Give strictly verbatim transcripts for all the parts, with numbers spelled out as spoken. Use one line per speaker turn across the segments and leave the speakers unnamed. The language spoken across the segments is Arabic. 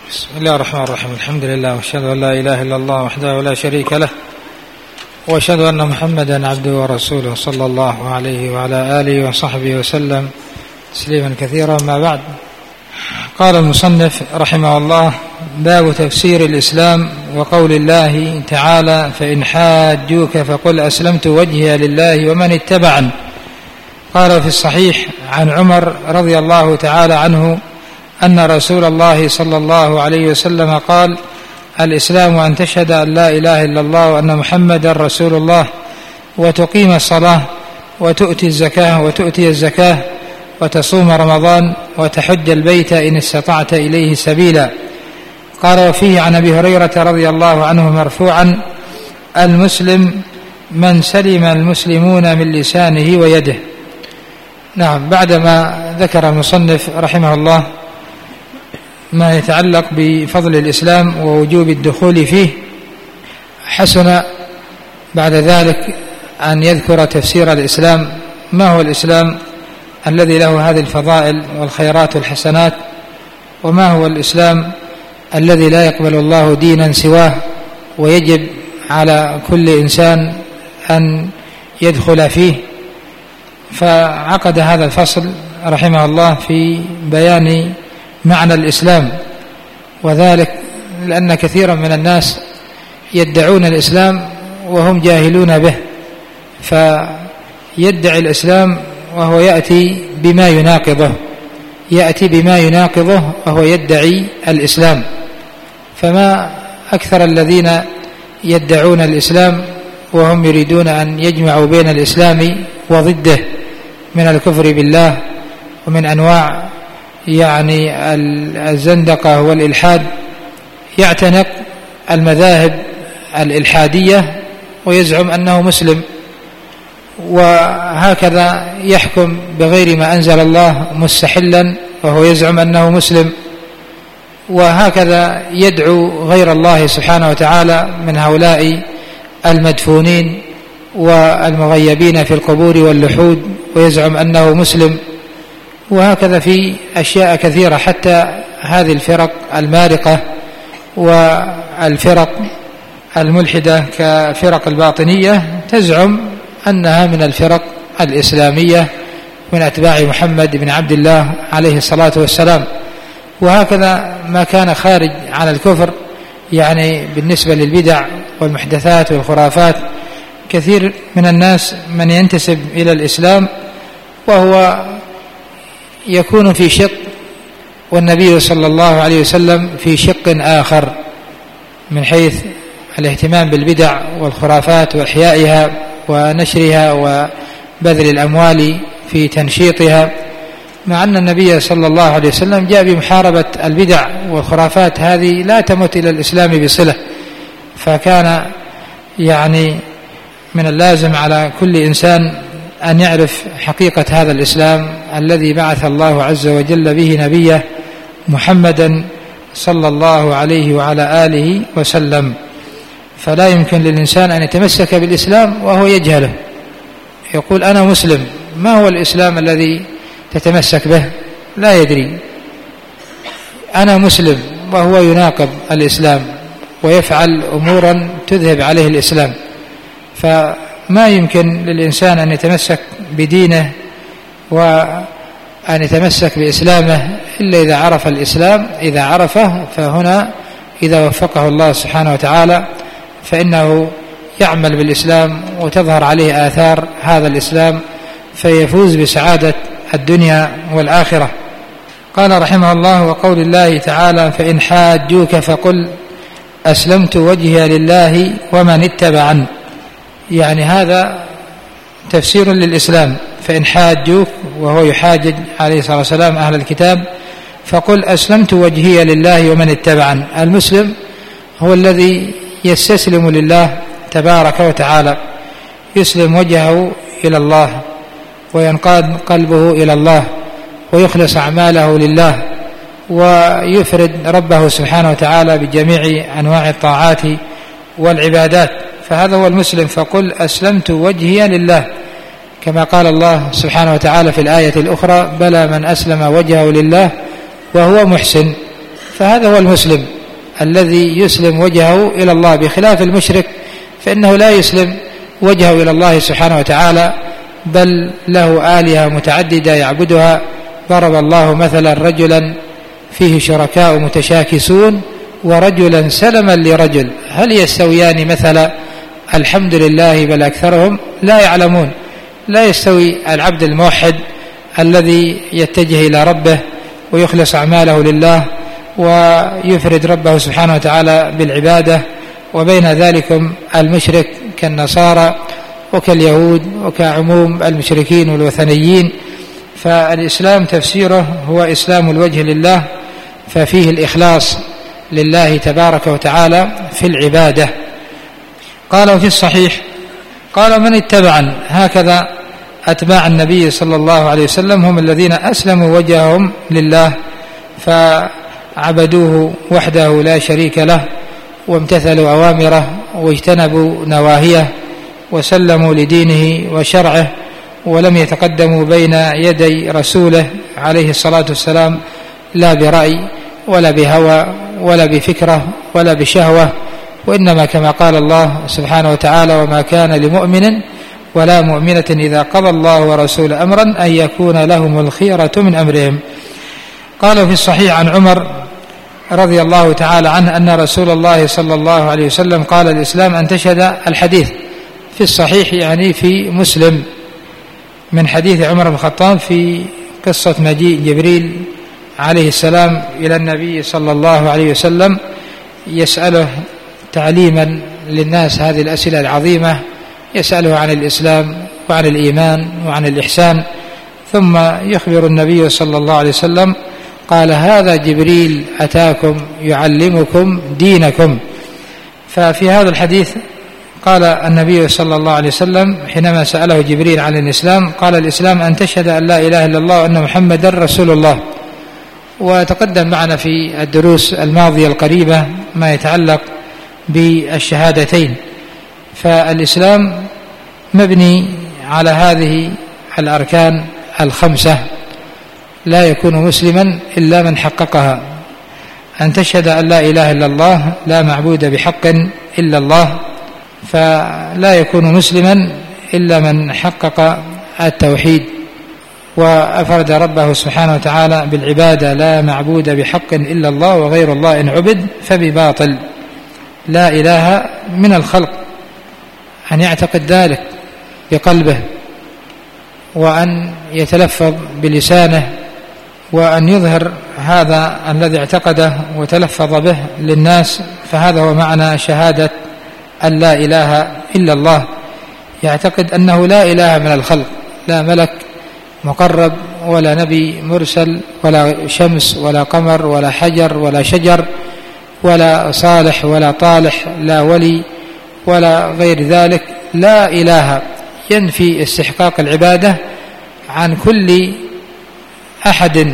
بسم الله الرحمن الرحيم. الحمد لله واشهد ان لا اله الا الله وحده لا شريك له، واشهد ان محمدا عبده ورسوله صلى الله عليه وعلى اله وصحبه وسلم تسليما كثيرا. ما بعد، قال المصنف رحمه الله: باب تفسير الإسلام وقول الله تعالى: فإن حاجوك فقل أسلمت وجهي لله ومن اتبعني. قال في الصحيح عن عمر رضي الله تعالى عنه أن رسول الله صلى الله عليه وسلم قال: الإسلام أن تشهد أن لا إله إلا الله وأن محمدا رسول الله، وتقيم الصلاة، وتؤتي الزكاة وتؤتي الزكاة، وتصوم رمضان، وتحج البيت إن استطعت إليه سبيلا. قال: وفيه عن أبي هريرة رضي الله عنه مرفوعا: المسلم من سلم المسلمون من لسانه ويده. نعم، بعدما ذكر المصنف رحمه الله ما يتعلق بفضل الإسلام ووجوب الدخول فيه، حسن بعد ذلك أن يذكر تفسير الإسلام. ما هو الإسلام الذي له هذه الفضائل والخيرات والحسنات؟ وما هو الإسلام الذي لا يقبل الله دينا سواه، ويجب على كل إنسان أن يدخل فيه؟ فعقد هذا الفصل رحمه الله في بيان معنى الإسلام، وذلك لأن كثيرا من الناس يدعون الإسلام وهم جاهلون به، فيدعي الإسلام وهو يأتي بما يناقضه يأتي بما يناقضه وهو يدعي الإسلام. فما أكثر الذين يدعون الإسلام وهم يريدون أن يجمعوا بين الإسلام وضده من الكفر بالله ومن أنواع يعني الزندقة والإلحاد. يعتنق المذاهب الإلحادية ويزعم أنه مسلم، وهكذا يحكم بغير ما أنزل الله مستحلا وهو يزعم أنه مسلم، وهكذا يدعو غير الله سبحانه وتعالى من هؤلاء المدفونين والمغيبين في القبور واللحود ويزعم أنه مسلم. وهكذا في أشياء كثيرة، حتى هذه الفرق المارقة والفرق الملحدة كفرق الباطنية تزعم أنها من الفرق الإسلامية من أتباع محمد بن عبد الله عليه الصلاة والسلام. وهكذا ما كان خارج عن الكفر، يعني بالنسبة للبدع والمحدثات والخرافات، كثير من الناس من ينتسب إلى الإسلام وهو يكون في شق، والنبي صلى الله عليه وسلم في شق آخر من حيث الاهتمام بالبدع والخرافات وإحيائها ونشرها وبذل الأموال في تنشيطها، مع أن النبي صلى الله عليه وسلم جاء بمحاربة البدع والخرافات هذه لا تمت إلى الإسلام بصلة. فكان يعني من اللازم على كل إنسان أن يعرف حقيقة هذا الإسلام الذي بعث الله عز وجل به نبيه محمدا صلى الله عليه وعلى آله وسلم. فلا يمكن للإنسان أن يتمسك بالإسلام وهو يجهله، يقول أنا مسلم، ما هو الإسلام الذي تتمسك به؟ لا يدري. أنا مسلم وهو يناقض الإسلام ويفعل أمورا تذهب عليه الإسلام. فما يمكن للإنسان أن يتمسك بدينه وأن يتمسك بإسلامه إلا إذا عرف الإسلام. إذا عرفه فهنا إذا وفقه الله سبحانه وتعالى فإنه يعمل بالإسلام وتظهر عليه آثار هذا الإسلام فيفوز بسعادة الدنيا والآخرة. قال رحمه الله: وقول الله تعالى: فإن حاجوك فقل أسلمت وجهي لله ومن اتبعني. يعني هذا تفسير للإسلام. فإن حاجوك، وهو يحاجج عليه الصلاة والسلام أهل الكتاب، فقل أسلمت وجهي لله ومن اتبعني. المسلم هو الذي يستسلم لله تبارك وتعالى، يسلم وجهه إلى الله وينقاد قلبه إلى الله ويخلص أعماله لله ويفرد ربه سبحانه وتعالى بجميع أنواع الطاعات والعبادات. فهذا هو المسلم. فقل أسلمت وجهي لله، كما قال الله سبحانه وتعالى في الآية الأخرى: بلى من أسلم وجهه لله وهو محسن. فهذا هو المسلم الذي يسلم وجهه إلى الله، بخلاف المشرك فإنه لا يسلم وجهه إلى الله سبحانه وتعالى، بل له آلهة متعددة يعبدها. ضرب الله مثلا رجلا فيه شركاء متشاكسون ورجلا سلما لرجل هل يستويان مثلا؟ الحمد لله بل أكثرهم لا يعلمون. لا يستوي العبد الموحد الذي يتجه إلى ربه ويخلص أعماله لله ويفرد ربه سبحانه وتعالى بالعبادة، وبين ذلك المشرك كالنصارى وكاليهود وكعموم المشركين والوثنيين. فالإسلام تفسيره هو إسلام الوجه لله، ففيه الإخلاص لله تبارك وتعالى في العبادة. قال في الصحيح قال من اتبعا، هكذا أتباع النبي صلى الله عليه وسلم هم الذين أسلموا وجههم لله فعبدوه وحده لا شريك له، وامتثلوا أوامره واجتنبوا نواهيه، وسلموا لدينه وشرعه، ولم يتقدموا بين يدي رسوله عليه الصلاة والسلام لا برأي ولا بهوى ولا بفكرة ولا بشهوة، وإنما كما قال الله سبحانه وتعالى وما كان لمؤمن ولا مؤمنة إذا قضى الله ورسوله أمرا أن يكون لهم الخيرة من أمرهم. قال في الصحيح عن عمر رضي الله تعالى عنه أن رسول الله صلى الله عليه وسلم قال الإسلام أن تشهد، الحديث في الصحيح يعني في مسلم من حديث عمر بن الخطاب في قصة مجيء جبريل عليه السلام إلى النبي صلى الله عليه وسلم يسأله تعليما للناس هذه الأسئلة العظيمة، يسأله عن الإسلام وعن الإيمان وعن الإحسان، ثم يخبر النبي صلى الله عليه وسلم قال هذا جبريل أتاكم يعلمكم دينكم. ففي هذا الحديث قال النبي صلى الله عليه وسلم حينما سأله جبريل عن الإسلام قال الإسلام أن تشهد أن لا إله إلا الله وأن محمدا رسول الله. وتقدم معنا في الدروس الماضية القريبة ما يتعلق بالشهادتين. فالإسلام مبني على هذه الأركان الخمسة، لا يكون مسلما إلا من حققها: أن تشهد أن لا إله إلا الله لا معبود بحق إلا الله، فلا يكون مسلما إلا من حقق التوحيد وأفرد ربه سبحانه وتعالى بالعبادة، لا معبود بحق إلا الله وغير الله إن عبد فبباطل. لا إله من الخلق، أن يعتقد ذلك بقلبه وأن يتلفظ بلسانه وأن يظهر هذا الذي اعتقده وتلفظ به للناس، فهذا هو معنى شهادة أن لا إله إلا الله. يعتقد أنه لا إله من الخلق، لا ملك مقرب ولا نبي مرسل ولا شمس ولا قمر ولا حجر ولا شجر ولا صالح ولا طالح، لا ولي ولا غير ذلك. لا إله ينفي استحقاق العبادة عن كل أحد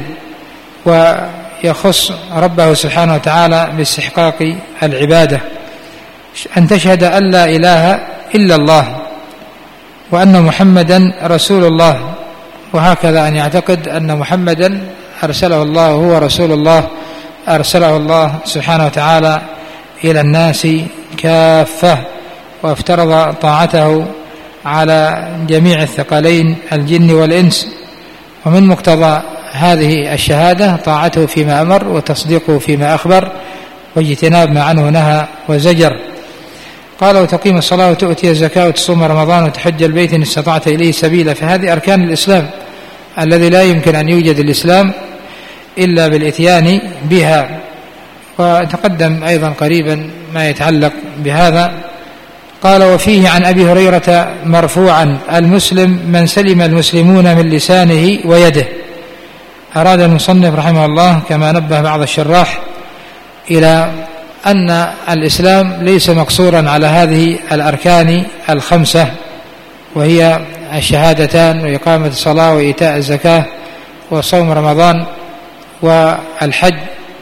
ويخص ربه سبحانه وتعالى باستحقاق العبادة. أن تشهد أن لا إله إلا الله وأن محمدا رسول الله، وهكذا أن يعتقد أن محمدا أرسله الله هو رسول الله، أرسله الله سبحانه وتعالى إلى الناس كافة، وافترض طاعته على جميع الثقلين الجن والإنس. ومن مقتضى هذه الشهادة طاعته فيما أمر وتصديقه فيما أخبر واجتناب ما عنه نهى وزجر. قال وتقيم الصلاة وتؤتي الزكاة وتصوم رمضان وتحج البيت إن استطعت إليه سبيلا. فهذه أركان الإسلام الذي لا يمكن أن يوجد الإسلام إلا بالإتيان بها. وتقدم أيضا قريبا ما يتعلق بهذا. قال وفيه عن أبي هريرة مرفوعا: المسلم من سلم المسلمون من لسانه ويده. أراد المصنف رحمه الله كما نبه بعض الشراح إلى أن الإسلام ليس مقصورا على هذه الأركان الخمسة، وهي الشهادتان وإقامة الصلاة وإيتاء الزكاة وصوم رمضان والحج.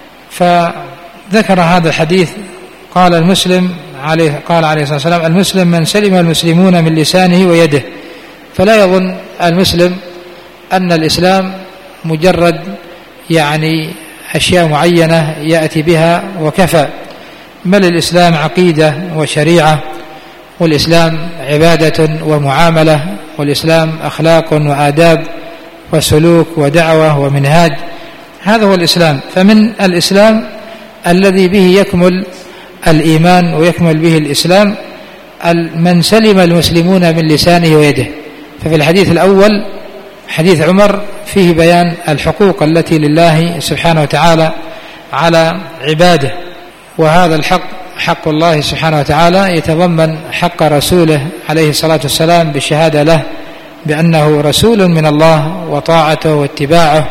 فذكر هذا الحديث قال المسلم عليه قال عليه الصلاة والسلام: المسلم من سلم المسلمون من لسانه ويده. فلا يظن المسلم أن الإسلام مجرد يعني أشياء معينة يأتي بها وكفى، بل الإسلام عقيدة وشريعة، والإسلام عبادة ومعاملة، والإسلام أخلاق وآداب وسلوك ودعوة ومنهاج. هذا هو الإسلام. فمن الإسلام الذي به يكمل الإيمان ويكمل به الإسلام من سلم المسلمون من لسانه ويده. ففي الحديث الأول حديث عمر فيه بيان الحقوق التي لله سبحانه وتعالى على عباده، وهذا الحق حق الله سبحانه وتعالى يتضمن حق رسوله عليه الصلاة والسلام بالشهادة له بأنه رسول من الله وطاعته واتباعه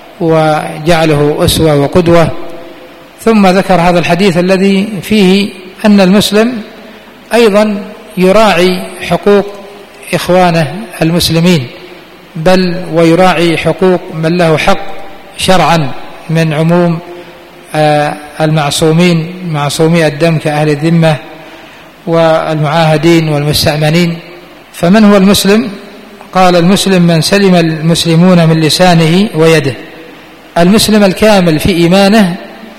وجعله أسوة وقدوة. ثم ذكر هذا الحديث الذي فيه أن المسلم أيضا يراعي حقوق إخوانه المسلمين، بل ويراعي حقوق من له حق شرعا من عموم المعصومين معصومي الدم كأهل الذمة والمعاهدين والمستأمنين. فمن هو المسلم؟ قال المسلم من سلم المسلمون من لسانه ويده. المسلم الكامل في إيمانه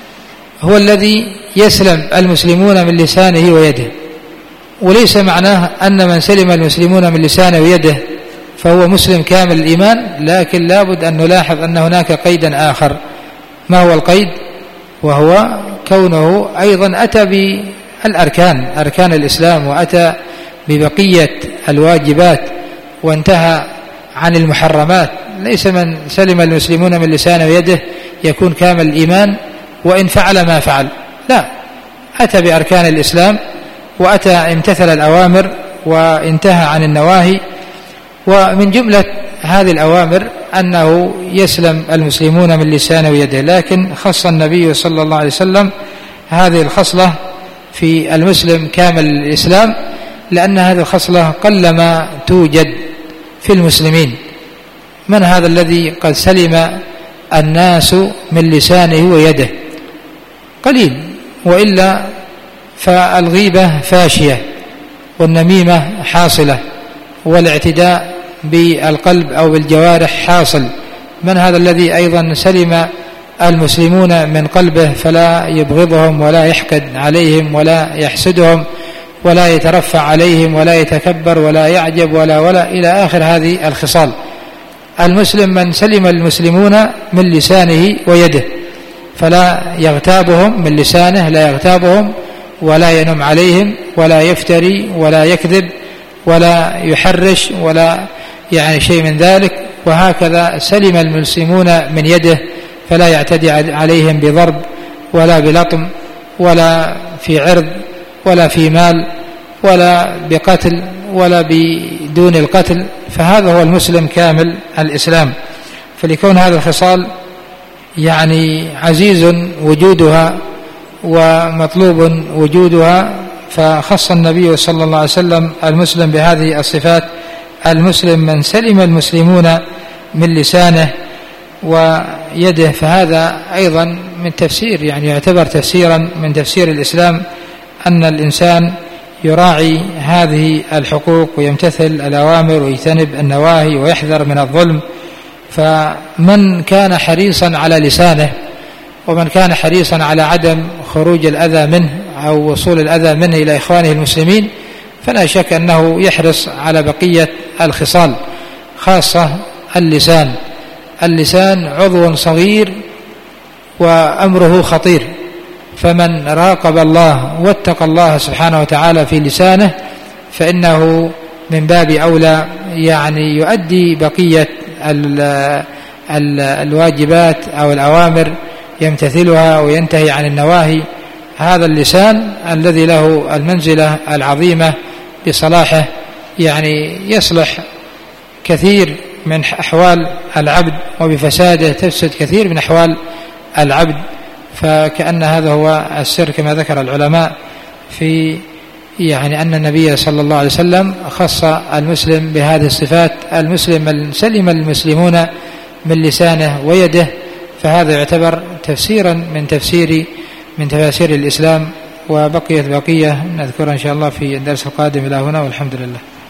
هو الذي يسلم المسلمون من لسانه ويده، وليس معناه أن من سلم المسلمون من لسانه ويده فهو مسلم كامل الإيمان، لكن لابد أن نلاحظ أن هناك قيدا آخر. ما هو القيد؟ وهو كونه أيضا أتى بالأركان أركان الإسلام، وأتى ببقية الواجبات وانتهى عن المحرمات. ليس من سلم المسلمون من لسانه ويده يكون كامل الإيمان وإن فعل ما فعل، لا، أتى بأركان الإسلام وأتى امتثل الأوامر وانتهى عن النواهي. ومن جملة هذه الأوامر أنه يسلم المسلمون من لسانه ويده، لكن خص النبي صلى الله عليه وسلم هذه الخصلة في المسلم كامل الإسلام، لأن هذه الخصلة قلما توجد في المسلمين. من هذا الذي قد سلم الناس من لسانه ويده؟ قليل، وإلا فالغيبة فاشية، والنميمة حاصلة، والاعتداء بالقلب أو بالجوارح حاصل. من هذا الذي أيضا سلم المسلمون من قلبه فلا يبغضهم ولا يحقد عليهم ولا يحسدهم ولا يترفع عليهم ولا يتكبر ولا يعجب ولا ولا إلى آخر هذه الخصال؟ المسلم من سلم المسلمون من لسانه ويده، فلا يغتابهم من لسانه، لا يغتابهم ولا ينم عليهم ولا يفتري ولا يكذب ولا يحرش ولا يعني شيء من ذلك. وهكذا سلم المسلمون من يده، فلا يعتدي عليهم بضرب ولا بلطم ولا في عرض ولا في مال ولا بقتل ولا بدون القتل. فهذا هو المسلم كامل الإسلام. فليكون هذا الخصال يعني عزيز وجودها ومطلوب وجودها، فخص النبي صلى الله عليه وسلم المسلم بهذه الصفات: المسلم من سلم المسلمون من لسانه ويده. فهذا أيضا من تفسير يعني يعتبر تفسيرا من تفسير الإسلام، أن الإنسان يراعي هذه الحقوق ويمتثل الأوامر ويجتنب النواهي ويحذر من الظلم. فمن كان حريصا على لسانه ومن كان حريصا على عدم خروج الأذى منه أو وصول الأذى منه إلى إخوانه المسلمين، فلا شك أنه يحرص على بقية الخصال، خاصة اللسان. اللسان عضو صغير وأمره خطير، فمن راقب الله واتقى الله سبحانه وتعالى في لسانه فإنه من باب أولى يعني يؤدي بقية ال ال الواجبات أو الأوامر، يمتثلها وينتهي عن النواهي. هذا اللسان الذي له المنزلة العظيمة بصلاحه يعني يصلح كثير من أحوال العبد، وبفساده تفسد كثير من أحوال العبد. فكأن هذا هو السر كما ذكر العلماء في يعني أن النبي صلى الله عليه وسلم خص المسلم بهذه الصفات: المسلم من سلم المسلمون من لسانه ويده. فهذا يعتبر تفسيرا من تفسير من تفاسير الإسلام، وبقيت بقية نذكرها إن شاء الله في الدرس القادم. إلى هنا والحمد لله.